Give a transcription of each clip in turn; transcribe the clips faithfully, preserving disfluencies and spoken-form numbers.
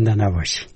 خنده نباشی.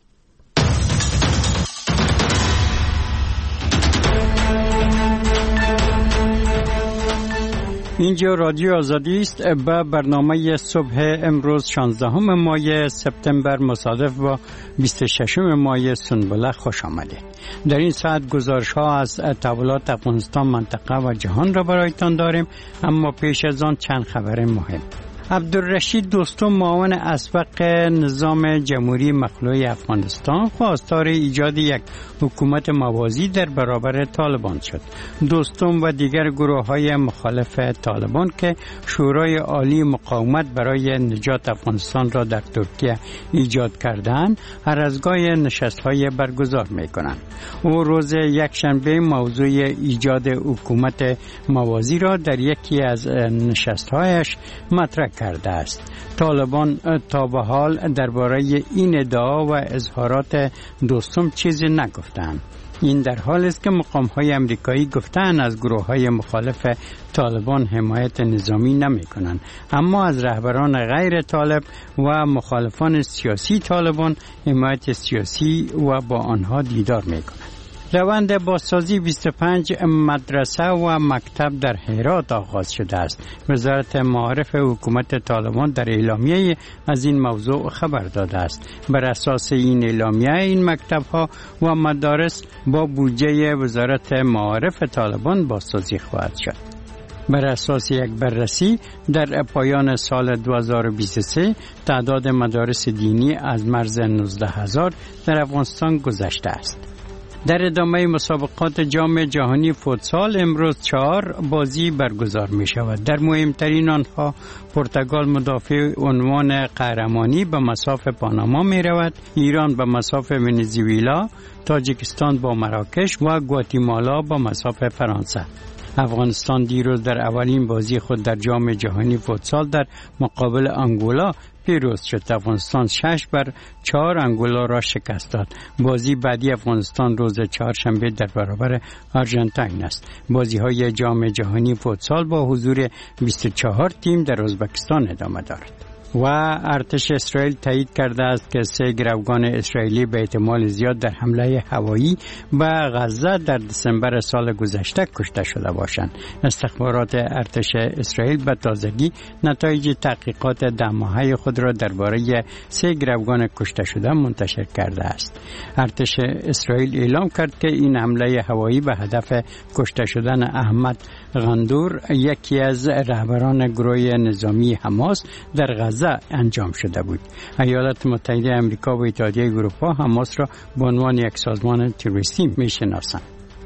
اینجا رادیو آزادی است. به برنامه صبح امروز شانزدهم ماه سپتامبر مصادف با بیست و ششم ماه سنبله خوش آمدید. در این ساعت گزارش ها از تحولات افغانستان، منطقه و جهان را برایتان داریم، اما پیش از آن چند خبر مهم. عبدالرشید دوستم، معاون اسبق نظام جمهوری مخلوع افغانستان، خواستار ایجاد یک حکومت موازی در برابر طالبان شد. دوستم و دیگر گروه های مخالف طالبان که شورای عالی مقاومت برای نجات افغانستان را در ترکیه ایجاد کردند، هر از گاهی نشست های برگزار می کنند. او روز یکشنبه موضوع ایجاد حکومت موازی را در یکی از نشست هایش مطرح کرده است. طالبان تا به حال درباره این ادعا و اظهارات دوستم چیزی نگفتند. این در حال است که مقام‌های امریکایی گفتند از گروه‌های مخالف طالبان حمایت نظامی نمی‌کنند، اما از رهبران غیر طالب و مخالفان سیاسی طالبان حمایت سیاسی و با آنها دیدار می‌کنند. روند بازسازی بیست و پنج مدرسه و مکتب در هرات آغاز شده است. وزارت معارف حکومت طالبان در اعلامیه از این موضوع خبر داده است. بر اساس این اعلامیه این مکتب ها و مدارس با بودجه وزارت معارف طالبان بازسازی خواهد شد. بر اساس یک بررسی در پایان سال دو هزار و بیست و سه تعداد مدارس دینی از مرز نوزده هزار در افغانستان گذشته است. در ادامه مسابقات جام جهانی فوتسال امروز چهار بازی برگزار می شود. در مهمترین آنها پرتغال مدافع عنوان قهرمانی به مصاف پاناما می رود، ایران به مصاف ونزوئلا، تاجیکستان با مراکش و گواتیمالا با مصاف فرانسه. افغانستان دیروز در اولین بازی خود در جام جهانی فوتسال در مقابل انگولا پیروز شد. افغانستان شش بر چهار انگولا را شکست داد. بازی بعدی افغانستان روز چهارشنبه در برابر آرژانتین است. بازی های جام جهانی فوتسال با حضور بیست و چهار تیم در ازبکستان ادامه دارد. و ارتش اسرائیل تایید کرده است که سه گروگان اسرائیلی به احتمال زیاد در حمله هوایی به غزه در دسامبر سال گذشته کشته شده باشند. استخبارات ارتش اسرائیل به تازگی نتایج تحقیقات ده ماهه خود را درباره سه گروگان کشته شده منتشر کرده است. ارتش اسرائیل اعلام کرد که این حمله هوایی به هدف کشته شدن احمد غندور، یکی از رهبران گروه نظامی حماس در غزه انجام شده بود. ایالات متحده آمریکا و اتحادیه اروپا حماس را به عنوان یک سازمان تروریستی می‌شناسند.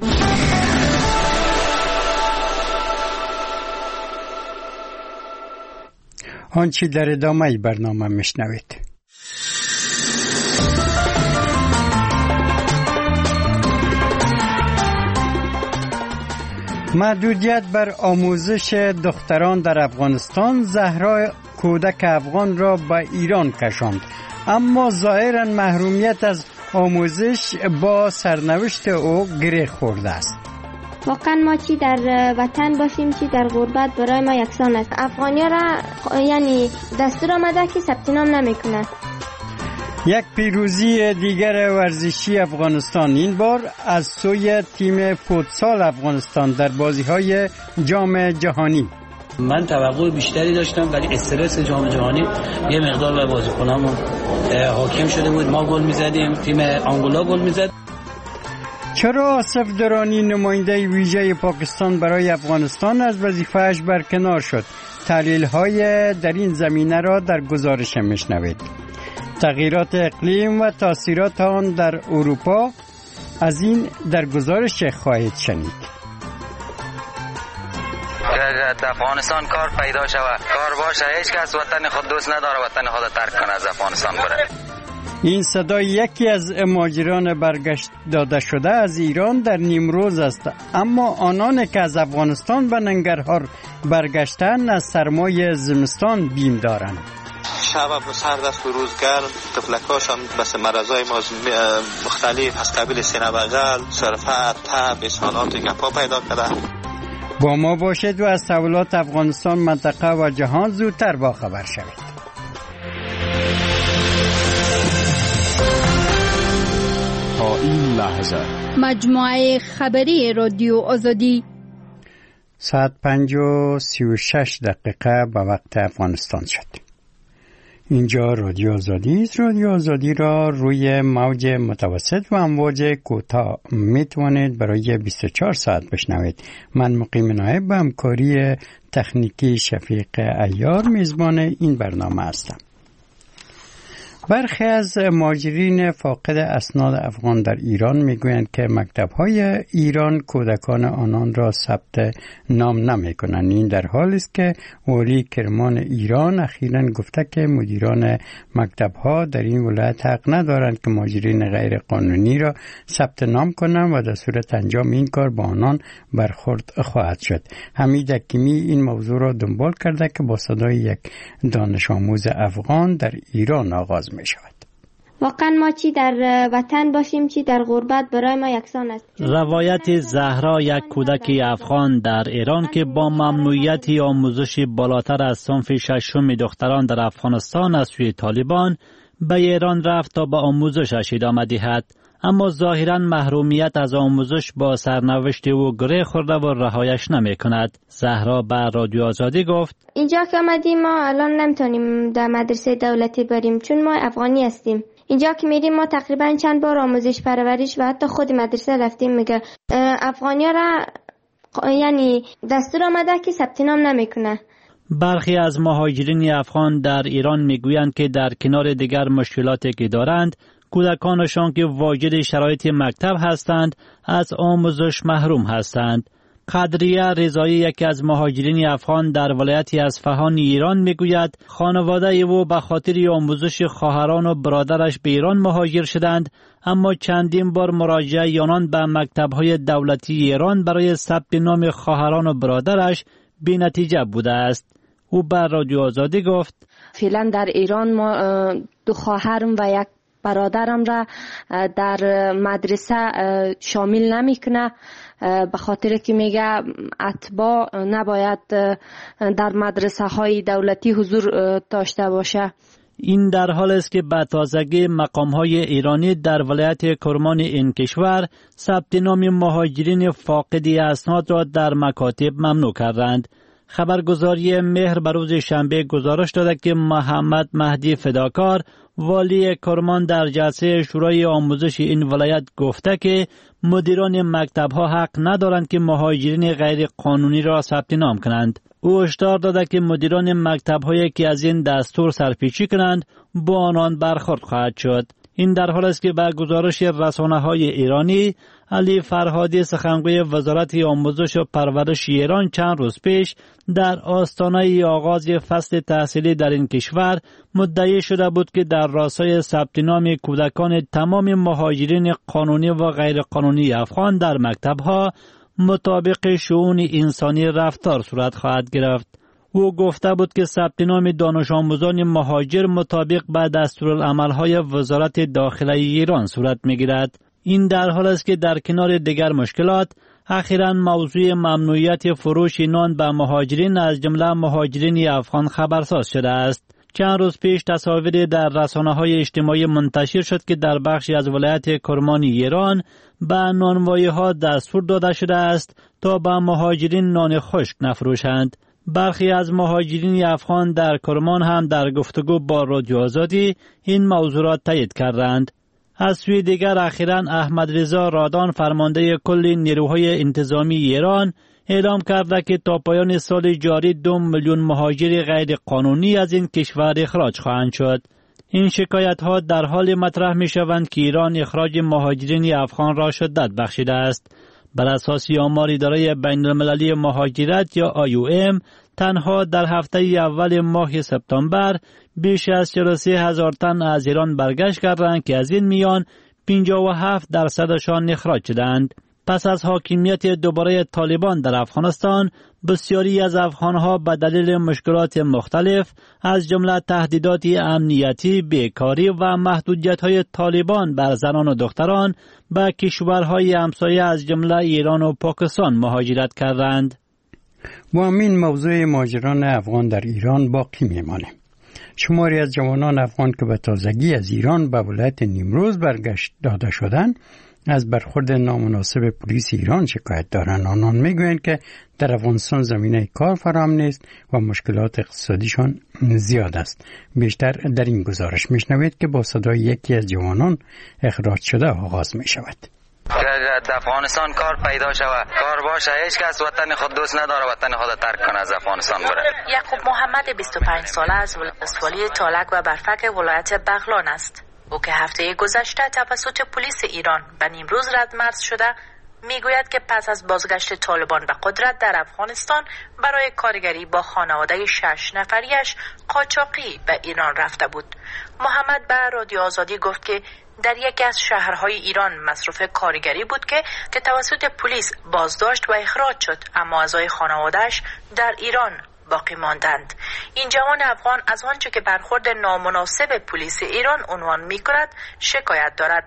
آنچه در ادامه برنامه میشنوید. محدودیت بر آموزش دختران در افغانستان زهرا کودک افغان را به ایران کشاند، اما ظاهراً محرومیت از آموزش با سرنوشت او گره خورده است. واقعا ما چی در وطن باشیم چی در غربت برای ما یکسان است. افغانیا را یعنی دستور آمده که ثبت نام نمیکنه. یک پیروزی دیگر ورزشی افغانستان، این بار از سوی تیم فوتسال افغانستان در بازی‌های جام جهانی. من توقع بیشتری داشتم ولی استرس جام جهانی یه مقدار به بازیکنامون حاکم شده بود. ما گل می‌زدیم، تیم آنگولا گل می‌زد. چرا آصف درانی نماینده ویژه پاکستان برای افغانستان از وظیفه‌اش برکنار شد؟ تحلیل‌های در این زمینه را در گزارش میشنوید. تغییرات اقلیم و تاثیرات آن در اروپا، از این در گزارش خواهید شنید. در افغانستان کار پیدا شود، کار باشه، هیچ کس وطن خود دوست نداره وطن خود ترک کنه از افغانستان بره. این صدای یکی از مهاجران برگشت داده شده از ایران در نیمروز است، اما آنان که از افغانستان به ننگرهار برگشتن از سرمای زمستان بیم دارند. شب سرد است و روز گرم، طفلکاش هم بس مرضای مختلف از قبیل سینه بغل، سرفه، تب، اسهالات گپا پیدا کرده. با ما باشد و از تحولات افغانستان، منطقه و جهان زودتر با خبر شوید. این لحظه مجموعه خبری رادیو آزادی ساعت پنج و سی و شش دقیقه به وقت افغانستان شد. اینجا رادیو آزادی است. رادیو آزادی را روی موج متوسط و امواج کوتاه میتوانید برای بیست و چهار ساعت بشنوید. من مقیم نایب به همکاری تکنیکی شفیق عیار میزبان این برنامه هستم. برخی از مهاجرین فاقد اسناد افغان در ایران میگویند که مکتب‌های ایران کودکان آنان را ثبت نام نمی‌کنند. این در حالی است که والی کرمان ایران اخیراً گفته که مدیران مکتب‌ها در این ولایت حق ندارند که مهاجرین غیر قانونی را ثبت نام کنند و در صورت انجام این کار با آنان برخورد خواهد شد. حمید حکیمی این موضوع را دنبال کرده که با صدای یک دانش آموز افغان در ایران آغاز می شود. واقعا ما چی در وطن باشیم چی در غربت برای ما یکسان است. روایت زهرا، یک کودک افغان در ایران که با ممنوعیت آموزش بالاتر از صنف ششم دختران در افغانستان از سوی طالبان به ایران رفت تا به آموزشش ادامه دهد، اما ظاهراً محرومیت از آموزش با سرنوشت او گره خورده و رهایش نمی کند. زهرا به رادیو آزادی گفت اینجا که آمدیم ما الان نمیتونیم در مدرسه دولتی بریم چون ما افغانی هستیم. اینجا که میریم ما تقریبا چند بار آموزش پرورش و حتی خود مدرسه رفتیم میگه افغانی را یعنی دستور آمده که ثبت نام نمیکنه. برخی از مهاجرین افغان در ایران میگویند که در کنار دیگر مشکلاتی که دارند، کودکانشان که واجد شرایط مکتب هستند از آموزش محروم هستند. قدریه رضایی، یکی از مهاجرین افغان در ولایتی اصفهان ایران میگوید خانواده او به خاطر آموزش خواهران و برادرش به ایران مهاجر شدند، اما چندین بار مراجعه آنان به مکتب‌های دولتی ایران برای ثبت نام خواهران و برادرش بی نتیجه بوده است. او به رادیو آزادی گفت فعلا در ایران ما دو خواهرم و یک برادرم را در مدرسه شامل نمیکنه به خاطر که میگه اتباع نباید در مدرسه های دولتی حضور داشته باشه. این در حال است که به تازگی مقام های ایرانی در ولایت کرمان این کشور ثبت نام مهاجرین فاقدی اسناد را در مکاتب ممنوع کردند. خبرگزاری مهر به روز شنبه گزارش داده که محمد مهدی فداکار، والی کرمان، در جلسه شورای آموزش این ولایت گفته که مدیران مکتب‌ها حق ندارند که مهاجرین غیر قانونی را ثبت نام کنند. او هشدار داده که مدیران مکتب‌هایی که از این دستور سرپیچی کنند با آنان برخورد خواهد شد. این در حال است که به گزارش رسانه‌های ایرانی، علی فرهادی، سخنگوی وزارت آموزش و پرورش ایران، چند روز پیش در آستانه آغاز فصل تحصیلی در این کشور مدعی شده بود که در راستای ثبت نام کودکان تمام مهاجرین قانونی و غیر قانونی افغان در مکتب‌ها مطابق شؤون انسانی رفتار صورت خواهد گرفت. او گفته بود که ثبت نام دانش آموزان مهاجر مطابق به دستورالعمل‌های وزارت داخله ایران صورت می‌گیرد. این در حال است که در کنار دیگر مشکلات، اخیراً موضوع ممنوعیت فروش نان به مهاجرین از جمله مهاجرین افغان خبرساز شده است. چند روز پیش تصاویری در رسانه‌های اجتماعی منتشر شد که در بخشی از ولایت کرمان ایران به نانوایی‌ها دستور داده شده است تا به مهاجرین نان خشک نفروشند. برخی از مهاجرین افغان در کرمان هم در گفتگو با رادیو آزادی این موضوع را تایید کردند. از سوی دیگر اخیراً احمد رضا رادان، فرمانده کل نیروهای انتظامی ایران، اعلام کرده که تا پایان سال جاری دو میلیون مهاجر غیر قانونی از این کشور اخراج خواهند شد. این شکایت ها در حال مطرح می شوند که ایران اخراج مهاجرین افغان را شدت بخشیده است. بر اساس آمار اداره بین المللی مهاجرت یا آی او ام، تنها در هفته اول ماه سپتامبر بیش از چهل و سه هزار تن از ایران برگشت کردند که از این میان پنجاه و هفت درصدشان اخراج شدند. پس از حاکمیت دوباره طالبان در افغانستان، بسیاری از افغانها به دلیل مشکلات مختلف از جمله تهدیدات امنیتی، بیکاری و محدودیت‌های طالبان بر زنان و دختران به کشورهای همسایه از جمله ایران و پاکستان مهاجرت کردند. و همین موضوع مهاجران افغان در ایران باقی میمانه. شماری از جوانان افغان که به تازگی از ایران به ولایت نیمروز برگشت داده شدند، از برخورد نامناسب پلیس ایران شکایت دارند. آنان میگویند که در افغانستان زمینه کار فراهم نیست و مشکلات اقتصادیشان زیاد است. بیشتر در این گزارش میشنوید که با صدای یکی از جوانان اخراج شده آغاز می شود. در افغانستان کار پیدا شود، کار باشه، هیچ کس وطن خود دوست نداره وطن خود ترک کنه از افغانستان بره. یعقوب محمد بیست و پنج ساله از ولسوالی تالک و برفک ولایت بغلان است. او که هفته گذشته توسط پلیس ایران به نیمروز ردمرز شده، میگوید که پس از بازگشت طالبان به قدرت در افغانستان برای کارگری با خانواده شش نفریش قاچاقی به ایران رفته بود. محمد به رادیو آزادی گفت که در یکی از شهرهای ایران مصروف کارگری بود که که توسط پلیس بازداشت و اخراج شد، اما اعضای خانواده‌اش در ایران باقی ماندند. این جوان افغان از آنچه که برخورد نامناسب پلیس ایران عنوان می‌کند شکایت دارد.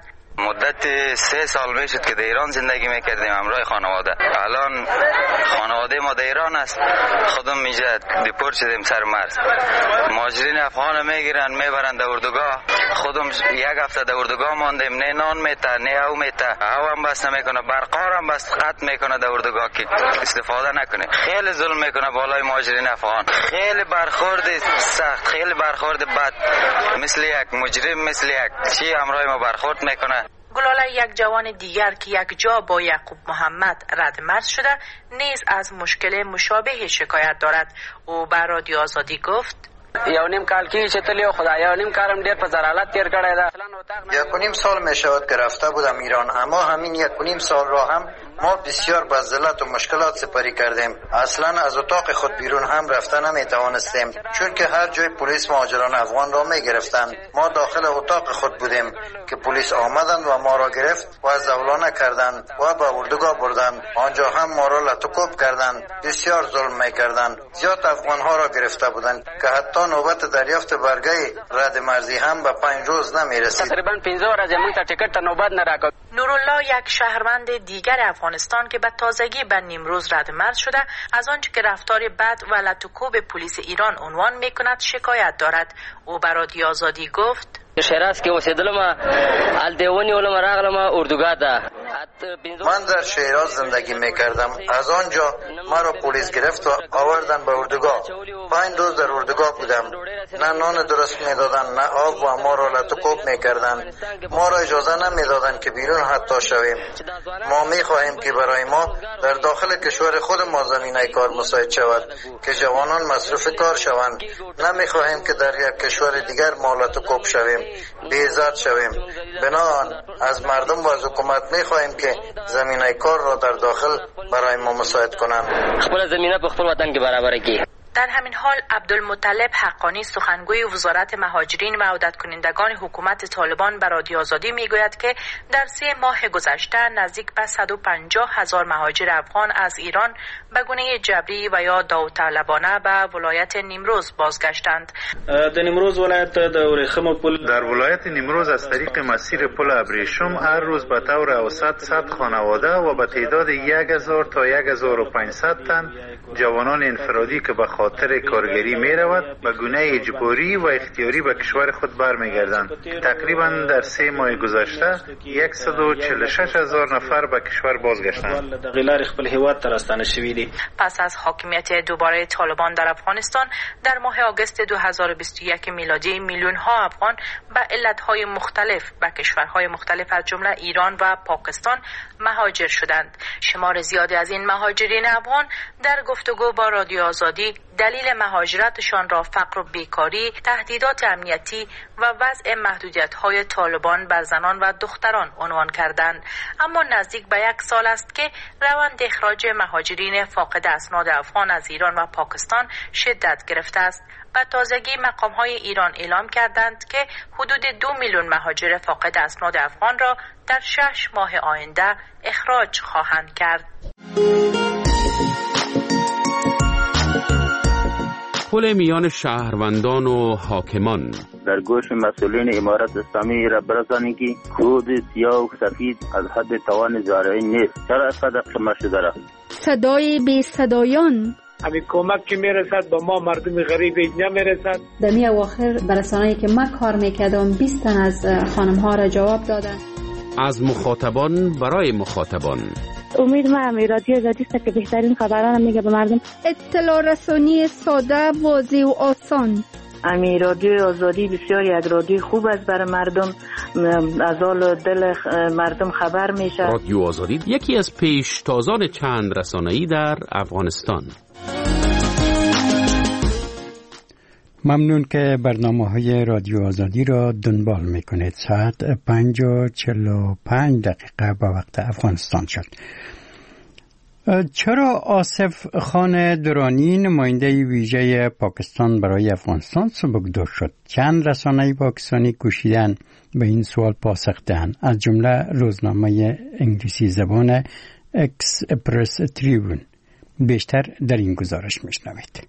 مدت سه سال میشد که در ایران زندگی میکردیم همراه خانواده. الان خانواده ما در ایران است، خودم میجه دیپورت شدیم سر مرز. مهاجرین افغان میگیرن میبرن در اردوگاه. خودم یک هفته در اردوگاه ماندیم، نه نان میته نه او میته، هوا هم بس نمیکنه، برقار هم بس قطع میکنه در اردوگاه که استفاده نکنه. خیلی ظلم میکنه بالای مهاجرین افغان، خیلی برخورد سخت، خیلی برخورد بد، مثل یک مجرم، مثل یک چی همراه ما برخورد میکنه. گلاله یک جوان دیگر که یک جا با یعقوب محمد ردمرز شده نیز از مشکل مشابه شکایت دارد. او به رادیو آزادی گفت یو نیم کال کې چې تل یو خدایا نیم کارم ډیر په زرالت تیر کړی دا. یک و نیم سال می شود که رفته بودم ایران، اما همین یک و نیم سال را هم ما بسیار با ذلت و مشکلات سپری کردیم. اصلا از اتاق خود بیرون هم رفته نمی توانستیم، چون که هر جای پلیس مهاجران افغان را می گرفتند. ما داخل اتاق خود بودیم که پلیس آمدند و ما را گرفت و زولانه کردند و به اردوگاه بردند. آنجا هم ما را لطکوب کردند، بسیار ظلم می کردند. زیاد افغان ها را گرفته بودند که حتی نوبت دریافت برگه رد مرزی هم به پنج روز نمی رسید. تقریبا پنځه ورځې موږ ته ټیکټ ته نوبت نه راکړ. نورالله یک شهروند دیگر افغانستان که به تازگی به نیمروز ردمرز شده از آنچه که رفتار بد و لطکوب پلیس ایران عنوان میکند شکایت دارد. او به رادیو آزادی گفت شیراز کې اوسېدلم، الدیونی علم راغلم اردوگاه ده. من در شیراز زندگی میکردم. از آنجا مرا پلیس گرفت و آوردن به اردوگاه. پنج روز در اردوگاه بودم. نه نان درست میدادن نه آب و ما را لطکوب میکردن. ما را اجازه نمیدادن که بیرون حتی شویم. ما میخواهیم که برای ما در داخل کشور خود ما زمینه کار مساعد شود که جوانان مصروف کار شوند. نمیخواهیم که در یک کشور دیگر ما لطکوب شویم، بی‌عزت شویم. بنابراین از مردم و از حکومت میخواهیم که زمینه کار را در داخل برای ما مساعد کنند. خپل زمینه په خپل وطن کې برابر کړي. در همین حال عبدالمطلب حقانی سخنگوی وزارت مهاجرین و عودت کنندگان حکومت طالبان به رادیو آزادی میگوید که در سه ماه گذشته نزدیک به صد و پنجاه هزار مهاجر افغان از ایران به گونه جبری و یا داوطلبانه به ولایت نیمروز بازگشتند. در نیمروز ولایت د ورخم پل در ولایت نیمروز از طریق مسیر پل ابریشم هر روز به طور اوسط صد خانواده و به تعداد یک هزار تا یک هزار و پانصد تن جوانان انفرادی که به خاطر کارگری می رود به گونه اجباری و اختیاری به کشور خود برمیگردند. تقریبا در سه ماه گذشته صد و چهل و شش هزار نفر به کشور بازگشتند. پس از حاکمیت دوباره طالبان در افغانستان در ماه آگوست دو هزار و بیست و یک میلادی میلیون ها افغان به علتهای مختلف به کشورهای مختلف از جمله ایران و پاکستان مهاجر شدند. شمار زیادی از این مهاجرین افغان در گفتگو با رادیو آزادی دلیل مهاجرتشان را فقر و بیکاری، تهدیدات امنیتی و وضع محدودیت‌های طالبان بر زنان و دختران عنوان کردند. اما نزدیک به یک سال است که روند اخراج مهاجرین فاقد اسناد افغان از ایران و پاکستان شدت گرفته است. و تازگی مقام‌های ایران اعلام کردند که حدود دو میلیون مهاجر فاقد اسناد افغان را در شش ماه آینده اخراج خواهند کرد. پل میان شهروندان و حاکمان در گوش مسئولین امارت اسلامی را برسانید که کود سیاه و سفید از حد توان زارعین نیست. چرا اینقدر شما شده را؟ صدای بی صدایان همین کمک که میرسد با ما مردم غریب اینجا میرسد. در می اواخر برسانه‌ای که ما کار میکردم بیست تن از خانم ها را جواب دادن. از مخاطبان برای مخاطبان. امید ما رادیو آزادی است که بهترین خبران میگه به مردم. اطلاع رسانی ساده، واضح و آسان. امی رادیو آزادی بسیار یک رادیو خوب است برای مردم، از حال دل مردم خبر میشه. رادیو آزادی یکی از پیشتازان چند رسانه‌ای در افغانستان. ممنون که برنامه‌های رادیو آزادی را دنبال میکنید. ساعت پنج و چهل و پنج دقیقه به وقت افغانستان شد. چرا آصف خان درانی نماینده ویژه پاکستان برای افغانستان سبکدار شد؟ چند رسانه پاکستانی کوشیدن به این سوال پاسخ دهند، از جمله روزنامه انگلیسی زبان اکسپرس تریبون. بیشتر در این گزارش میشنوید.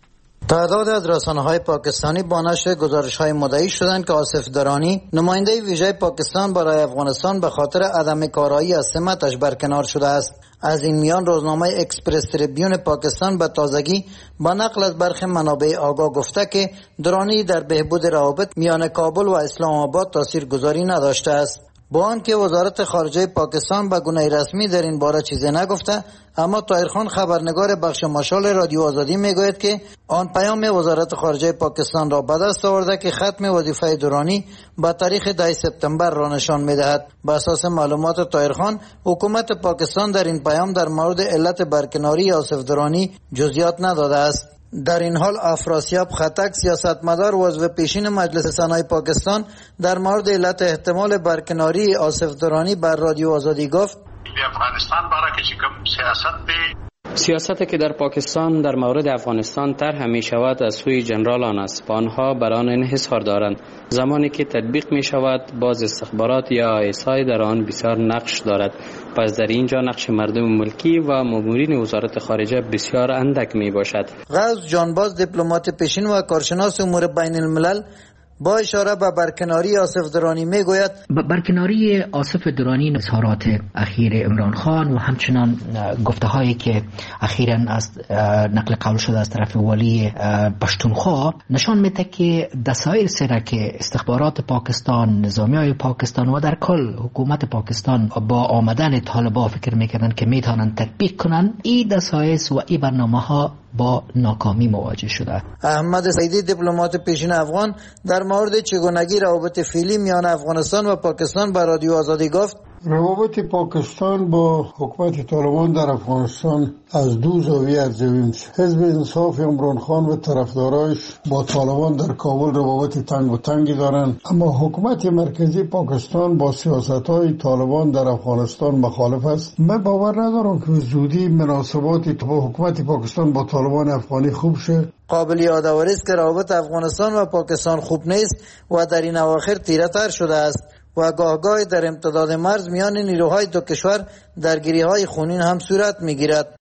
تعداد از رسانه‌های پاکستانی با نشر گزارش‌های مدعی شدند که آصف درانی نماینده ویژه پاکستان برای افغانستان به خاطر عدم کارایی از سمتش برکنار شده است. از این میان روزنامه اکسپرس تریبیون پاکستان به تازگی با نقل از برخی منابع آگاه گفته که درانی در بهبود روابط میان کابل و اسلام آباد تاثیرگذاری نداشته است. با آنکه وزارت خارجه پاکستان به گونه رسمی در این باره چیزی نگفته، اما طاهرخان خبرنگار بخش مشال رادیو آزادی میگوید که آن پیام وزارت خارجه پاکستان را به دست آورده که ختم وظیفه درانی با تاریخ ده سپتامبر را نشان میدهد. به اساس معلومات طاهرخان، حکومت پاکستان در این پیام در مورد علت برکناری آصف درانی جزئیات نداده است. در این حال افراسیاب خطک، سیاستمدار و عضو پیشین مجلس سنای پاکستان، در مورد علت احتمال برکناری آصف درانی بر رادیو آزادی گفت: افغانستان برای که چیکم سیاست به سیاستی که در پاکستان در مورد افغانستان طرح می شود از سوی جنرالان است و آنها بر آن انحصار دارند. زمانی که تطبیق می شود باز استخبارات یا ایسای در آن بسیار نقش دارد. پس در اینجا نقش مردم ملکی و مامورین وزارت خارجه بسیار اندک می باشد. غوث جانباز، دیپلمات پیشین و کارشناس امور بین الملل، با اشاره به برکناری آصف درانی میگوید: برکناری آصف درانی اظهارات اخیر عمران خان و همچنان گفته هایی که اخیراً از نقل قول شده از طرف ولی پشتونخوا نشان میده که دسایل سره که استخبارات پاکستان، نظامی های پاکستان و در کل حکومت پاکستان با آمدن طالبان فکر میکردن که میتونن تطبیق کنن، این دسایل و این برنامه ها با ناکامی مواجه شده. احمد سعیدی، دیپلمات پیشین افغان، در مورد چگونگی روابط فعلی میان افغانستان و پاکستان با رادیو آزادی گفت: روابط پاکستان با حکومت طالبان در افغانستان از دو زاویه ارزیابی میشه. حزب انصاف عمران خان و طرفدارایش با طالبان در کابل روابط تنگ و تنگی دارند، اما حکومت مرکزی پاکستان با سیاست‌های طالبان در افغانستان مخالف است. من باور ندارم که زودی مناسباتی با حکومت پاکستان با طالبان افغانی خوب شه. قابل یادآوری است که روابط افغانستان و پاکستان خوب نیست و در این اواخر تیره‌تر شده است و گاه گاه در امتداد مرز میان نیروهای دو کشور درگیری‌های خونین هم صورت می‌گیرد.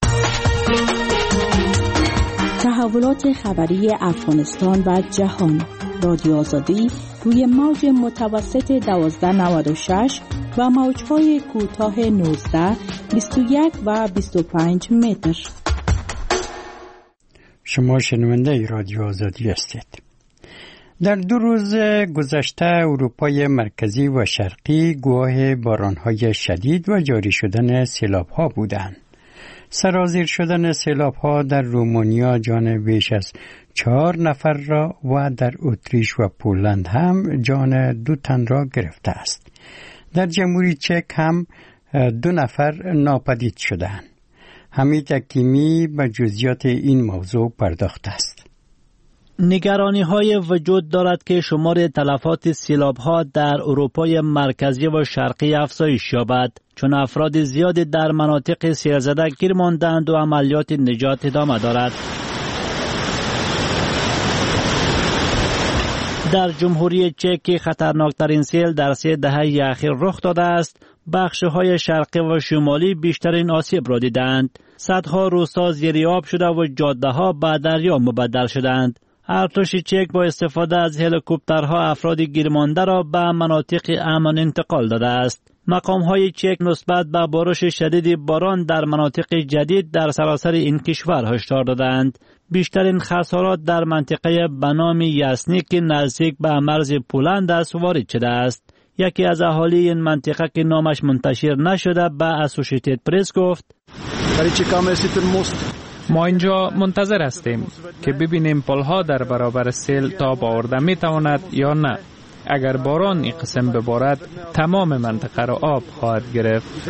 تحولات خبری افغانستان و جهان. رادیو آزادی روی موج متوسط دوازده نود و شش و موج‌های کوتاه نوزده، بیست و یک و بیست و پنج متر. شما شنونده رادیو آزادی هستید. در دو روز گذشته اروپای مرکزی و شرقی گواه باران‌های شدید و جاری شدن سیلاب‌ها بودند. سرازیر شدن سیلاب‌ها در رومانیا جان بیش از چهار نفر را و در اتریش و پولند هم جان دو تن را گرفته است. در جمهوری چک هم دو نفر ناپدید شدند. حمید حکیمی به جزئیات این موضوع پرداخته است. نگرانی های وجود دارد که شمار تلفات سیلاب ها در اروپای مرکزی و شرقی افزایش یابد، چون افراد زیادی در مناطق سیل‌زده گیر ماندند و عملیات نجات ادامه دارد. در جمهوری چک خطرناکترین سیل در سه دهه اخیر رخ داده است. بخش‌های شرقی و شمالی بیشترین آسیب را دیدند. صدها روستا زیر آب شده و جاده‌ها به دریا مبدل شدند. ارتش چک با استفاده از هلیکوپترها افراد گیرمانده را به مناطق امن انتقال داده است. مقام‌های چک نسبت به بارش شدید باران در مناطق جدید در سراسر این کشور هشدار دادند. بیشترین خسارات در منطقه به نام یاسنی که نزدیک به مرز پولند است وارد شده است. یکی از اهالی این منطقه که نامش منتشر نشده به اسوشییتد پرس گفت ما اینجا منتظر هستیم که ببینیم پلها در برابر سیل تا آورده می تواند یا نه. اگر باران این قسم ببارد تمام منطقه را آب خواهد گرفت.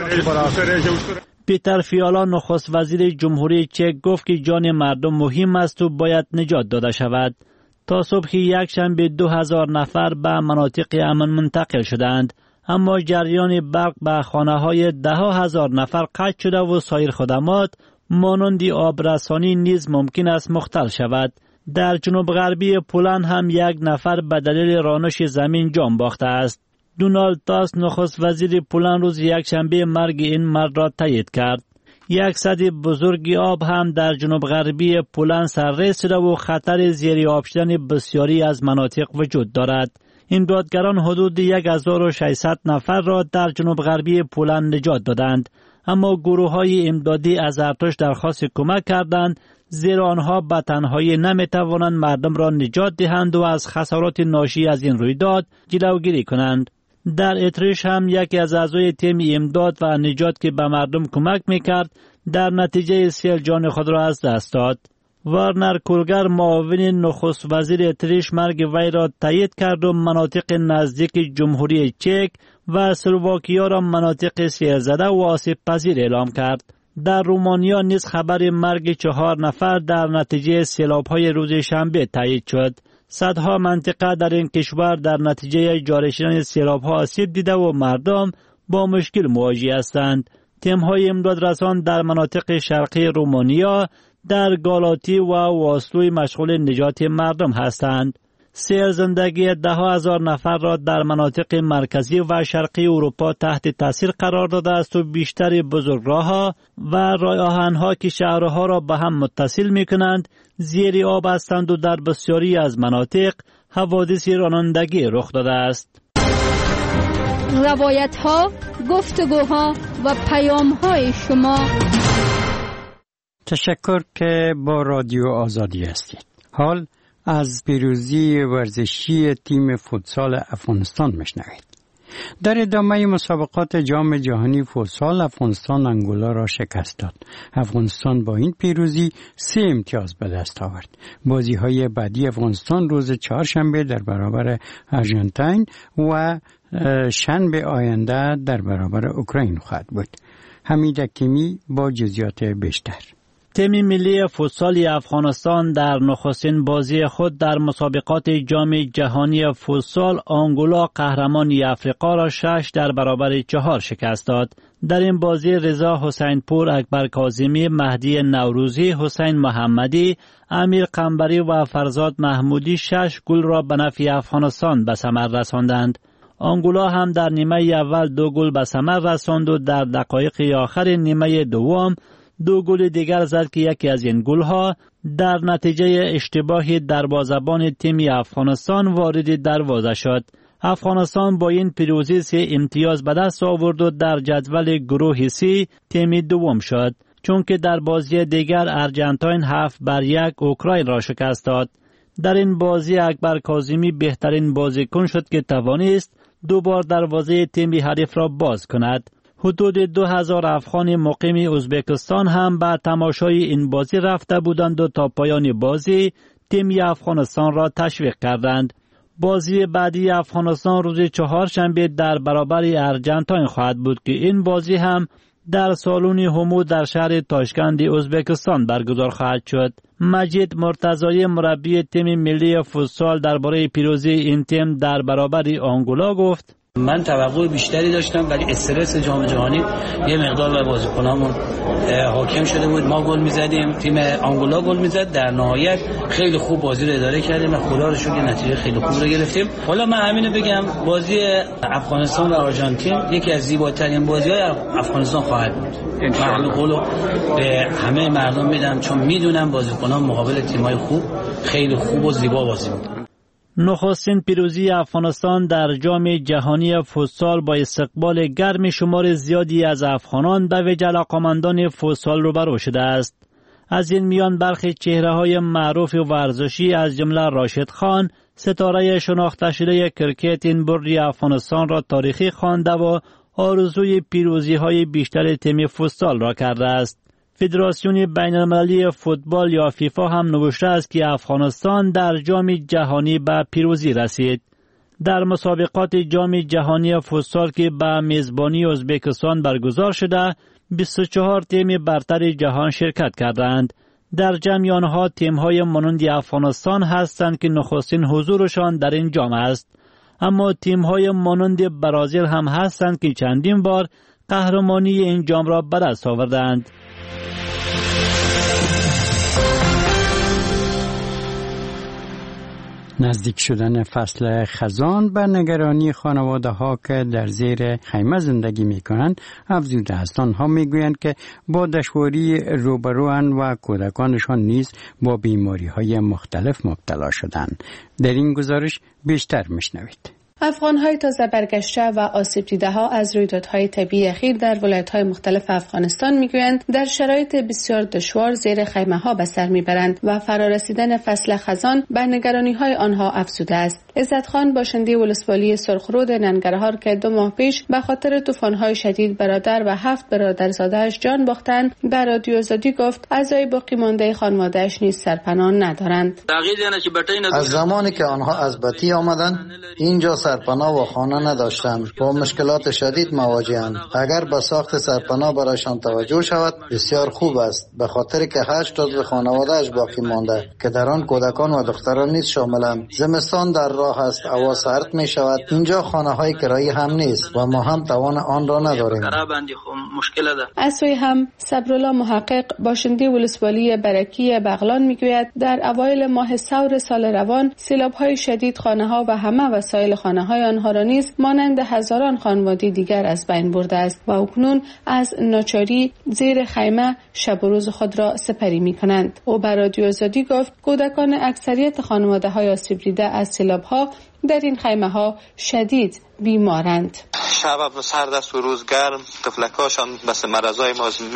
پیتر فیالا نخست وزیر جمهوری چک گفت که جان مردم مهم است و باید نجات داده شود. تا صبح یک شنبه دو هزار نفر به مناطق امن منتقل شدند، اما جریان برق به خانه های ده هزار نفر قطع شده و سایر خدمات مانند آبرسانی نیز ممکن است مختل شود. در جنوب غربی پولند هم یک نفر به دلیل رانش زمین جان باخته است. دونالد تاسک نخست وزیر پولند روز یک شنبه مرگ این مرد را تایید کرد. یک سد بزرگی آب هم در جنوب غربی پولند سرریز شده و خطر زیر آب شدن بسیاری از مناطق وجود دارد. امدادگران حدود هزار و ششصد نفر را در جنوب غربی پولند نجات دادند، اما گروه های امدادی از ارتش درخواست کمک کردند، زیرا آنها به تنهایی نمی توانند مردم را نجات دهند و از خسارات ناشی از این رویداد جلوگیری کنند. در اتریش هم یکی از اعضای تیم امداد و نجات که به مردم کمک میکرد در نتیجه سیل جان خود را از دست داد. وارنر کولگر معاون نخست وزیر اتریش مرگ وی را تایید کرد و مناطق نزدیک جمهوری چک و اسلواکیا را مناطق سیل زده و آسیب پذیر اعلام کرد. در رومانیا نیز خبر مرگ چهار نفر در نتیجه سیلاب‌های روز شنبه تایید شد. صدها منطقه در این کشور در نتیجه جاری شدن سیلاب‌ها آسیب دیده و مردم با مشکل مواجه هستند. تیم‌های امداد رسان در مناطق شرقی رومانیا در گالاتی و واسلوی مشغول نجات مردم هستند. سیل زندگی ده هزار نفر را در مناطق مرکزی و شرقی اروپا تحت تاثیر قرار داده است و بیشتر بزرگراه‌ها و راه آهن‌ها که شهرها را به هم متصل می‌کنند زیر آب هستند و در بسیاری از مناطق حوادث رانندگی رخ داده است. روایت‌ها، گفتگوها و پیام‌های شما. تشکر که با رادیو آزادی هستید. حال از پیروزی ورزشی تیم فوتسال افغانستان میشنوید. در ادامه مسابقات جام جهانی فوتسال افغانستان انگولا را شکست داد. افغانستان با این پیروزی سه امتیاز به دست آورد. بازی های بعدی افغانستان روز چهارشنبه در برابر آرژانتین و شنبه آینده در برابر اوکراین خواهد بود. حمید حکیمی با جزئیات بیشتر. تیم ملی فوتسال افغانستان در نخستین بازی خود در مسابقات جام جهانی فوتسال آنگولا قهرمان افریقا را شش در برابر چهار شکست داد. در این بازی رضا حسین پور، اکبر کاظمی، مهدی نوروزی، حسین محمدی، امیر قنبری و فرزاد محمودی شش گل را به نفع افغانستان به ثمر رساندند. آنگولا هم در نیمه اول دو گل به ثمر رساند و در دقایق آخر نیمه دوم دو گل دیگر زد که یکی از این گل‌ها در نتیجه اشتباه دروازه‌بان تیم افغانستان وارد دروازه شد. افغانستان با این پیروزی سه امتیاز به دست آورد و در جدول گروه سی تیم دوم شد، چون که در بازی دیگر آرژانتین هفت بر یک اوکراین را شکست داد. در این بازی اکبر کاظمی بهترین بازیکن شد که توانست دو بار دروازه تیم حریف را باز کند. حدود دو هزار افغان مقیم ازبکستان هم به تماشای این بازی رفته بودند و تا پایان بازی تیم افغانستان را تشویق کردند. بازی بعدی افغانستان روز چهارشنبه در برابر آرژانتین خواهد بود که این بازی هم در سالن همو در شهر تاشکند ازبکستان برگزار خواهد شد. مجید مرتضایی مربی تیم ملی فوتسال درباره پیروزی این تیم در برابر آنگولا گفت: من توقع بیشتری داشتم ولی استرس جام جهانی یه مقدار به بازیکنامون حاکم شده بود. ما گل می‌زدیم، تیم آنگولا گل می‌زد، در نهایت خیلی خوب بازی رو اداره کردیم و خدا رو شکر نتیجه خیلی خوب رو گرفتیم. حالا من همینو بگم، بازی افغانستان و آرژانتین یکی از زیباترین بازی‌های افغانستان خواهد بود. من قولو به همه مردم میدم چون میدونم بازیکنان مقابل تیم‌های خوب خیلی خوب و زیبا بازی می‌کنن. نخستین پیروزی افغانستان در جام جهانی فوتسال با استقبال گرم شمار زیادی از افغانان به ویژه علاقه‌مندان فوتسال روبرو شده است. از این میان برخی چهره‌های معروف ورزشی از جمله راشد خان، ستاره شناخته شده کرکت این برد افغانستان را تاریخی خوانده و آرزوی پیروزی های بیشتر تیم فوتسال را کرده است. فدراسیون بین المللی فوتبال یا فیفا هم نوشته است که افغانستان در جام جهانی به پیروزی رسید. در مسابقات جام جهانی فوتسال که به میزبانی ازبکستان برگزار شده، بیست و چهار تیم برتر جهان شرکت کردند. در جمع آنها تیم‌های مانند افغانستان هستند که نخستین حضورشان در این جام است. اما تیم‌های مانند برزیل هم هستند که چندین بار قهرمانی این جام را به دست آوردند. نزدیک شدن فصل خزان به نگرانی خانواده ها که در زیر خیمه زندگی می کنند افزوده است. آنها می گویند که با دشواری روبروان و کودکانشان نیز با بیماری های مختلف مبتلا شدند. در این گزارش بیشتر می شنوید. افغان‌های تازه برگشته و آسیب دیده‌ها از رویدادهای طبیعی اخیر در ولایت‌های مختلف افغانستان می‌گویند در شرایط بسیار دشوار زیر خیمه‌ها به سر می‌برند و فرارسیدن فصل خزان به نگرانی‌های آنها افزوده است. عزت خان باشنده ولسوالی سرخرود ننگرهار که دو ماه پیش به خاطر طوفان‌های شدید برادر و هفت برادرزاده‌اش جان باختند، به رادیو آزادی گفت اعضای باقی مانده خانواده‌اش نیز سرپناه ندارند. از زمانی که آنها از بتی آمدند اینجا سرپناه و خانه نداشتند، با مشکلات شدید مواجهند. اگر به ساخت سرپناه برایشان توجه شود بسیار خوب است، به خاطر که هشت عضو خانواده‌اش باقی مانده که در آن کودکان و دختران نیز شاملند. زمستان در راه است، هوا سرد می شود. اینجا خانه های کرایی هم نیست و ما هم توان آن را نداریم. از سوی هم صبرالله محقق باشنده ولسوالی برکی بغلان میگوید در اوایل ماه ثور سال روان سیلاب‌های شدید خانه‌ها و همه وسایل خانه‌های آنها را نیز مانند هزاران خانواده دیگر از بین برده است و اکنون از ناچاری زیر خیمه شب و روز خود را سپری می‌کنند. او بر رادیو آزادی گفت کودکان اکثریت خانواده‌های آسیب دیده از سیلاب‌ها در این خیمه‌ها شدید بیمارند. شب سرد است و روز گرم، طفلکاشان بس مرضای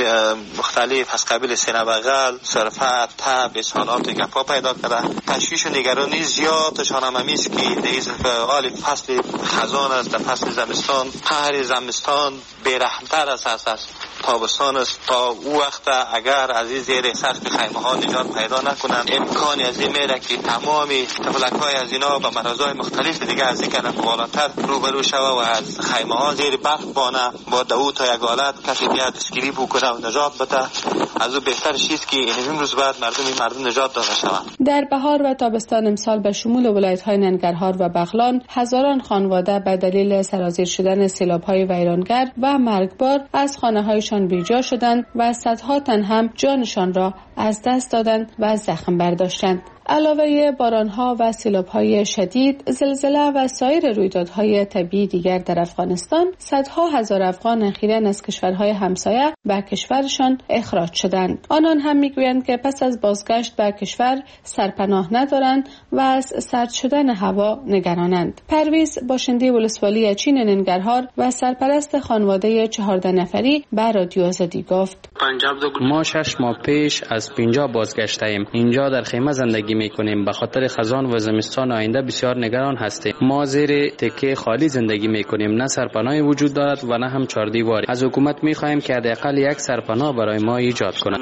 مختلف از قبیل سینه بغل، سرفه، تب، اسهالات گپا پیدا کرده. تشویش و نگرانی زیادشان هم همیست که در حال فصل خزان است، در فصل زمستان قهر زمستان بیرحمتر است از تابستان است. تا او وقت اگر از این زیر سقف خیمه ها نجات پیدا نکنند امکانی از این میره که تمام طفلکای از اینا به مرضای مختلف دیگه از این کنه بالاتر روبرو شوه و از خیمه ها زیر برف بانه با دو تا یک حالت کسی بیاد اسکری بکنه و نجات بده. از او بهتر چیز که این امروز بعد مردم مردم نجات داده شوند. در بهار و تابستان امسال به شمول ولایت‌های ننگرهار و بغلان هزاران خانواده به دلیل سرازیر شدن سیلاب‌های ویرانگر و مرگبار از خانه‌هایشان بیجا شدند و صدها تن هم جانشان را از دست دادند و زخم برداشتند. علاوه بارانها و سیلاب‌های شدید، زلزله و سایر رویدادهای طبیعی دیگر در افغانستان، صدها هزار افغان اخیراً از کشورهای همسایه به کشورشان اخراج شدند. آنان هم میگویند که پس از بازگشت به کشور سرپناه ندارند و از سرد شدن هوا نگرانند. پرویز باشنده ولسوالی اچین ننگرهار و سرپرست خانواده چهارده نفری به رادیو آزادی گفت: ما شش ماه پیش از پنجاب بازگشتیم. اینجا در خیمه زندگی میکنیم. به خاطر خزان و زمستان آینده بسیار نگران هستیم. ما زیر تکه خالی زندگی میکنیم. نه سرپناهی وجود دارد و نه هم چهاردیواری. از حکومت میخواهیم که حداقل یک سرپناه برای ما ایجاد کنند.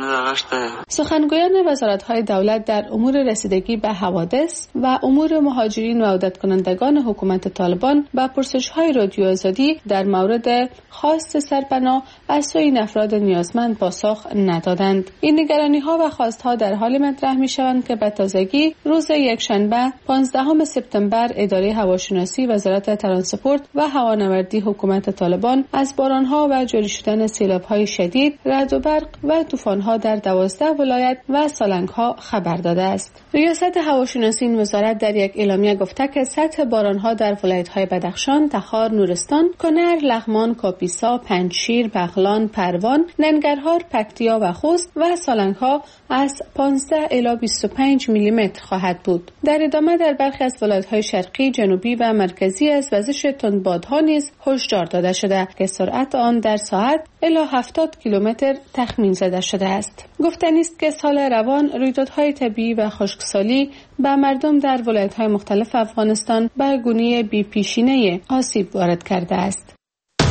سخنگویان وزارت‌های دولت در امور رسیدگی به حوادث و امور مهاجرین و عودت کنندگان حکومت طالبان با پرسش‌های رادیو آزادی در مورد خواست سرپناه از سوی افراد نیازمند پاسخ ندادند. این نگرانی‌ها و خواست‌ها در حالی مطرح می‌شوند که به تازگی روز یکشنبه پانزدهم سپتامبر اداره هواشناسی وزارت ترانسپورت و هوانوردی حکومت طالبان از باران‌ها و جاری شدن سیلاب‌های شدید، رعد و برق و طوفان‌ها در دوازده ولایت و سالنگ‌ها خبر داده است. ریاست هواشناسی این وزارت در یک اعلامیه گفته که سطح باران‌ها در ولایت‌های بدخشان، تخار، نورستان، کنر، لغمان، کاپیسا، پنجشیر، بغلان، پروان، ننگرهار، پکتیا و خوست و سالنگ‌ها از پانزده الی بیست و پنج میلی میلیمتر خواهد بود. در ادامه در برخی از ولایت‌های شرقی، جنوبی و مرکزی از وزش تندبادها نیز هشدار داده شده که سرعت آن در ساعت الی هفتاد کیلومتر تخمین زده شده است. گفتنی است که سال روان رویدادهای طبیعی و خشکسالی به مردم در ولایت‌های مختلف افغانستان به گونه بی‌پیشینه آسیب وارد کرده است.